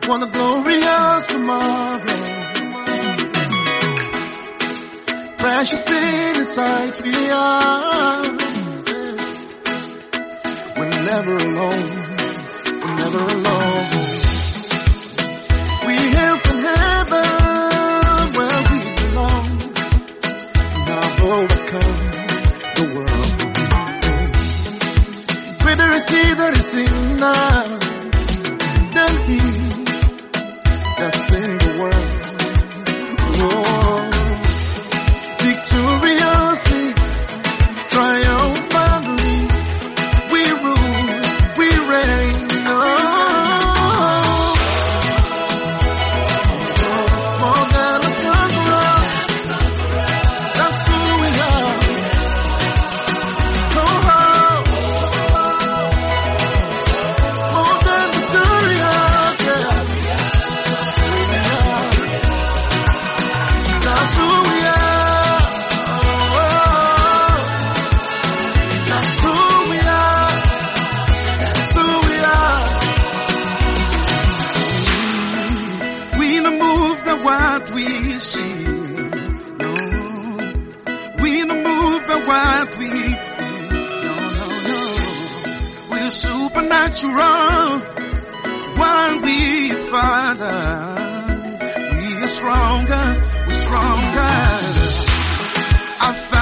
want a glorious tomorrow. Precious in His sight we are. We're never alone. We're never alone. We hail from heaven where we belong. And I've overcome the world. Greater is He that is in us than he that's in the world. Oh, victoriously, triumphantly, we rule, we reign. Oh, more than a conqueror, that's who we are. Oh, more than victorious, yeah. That's who we are. That's who we are. That's who we are. We don't move the what we see. No. We don't move the what we feel. No. We're supernatural. While we Father, we are stronger. We're stronger. Our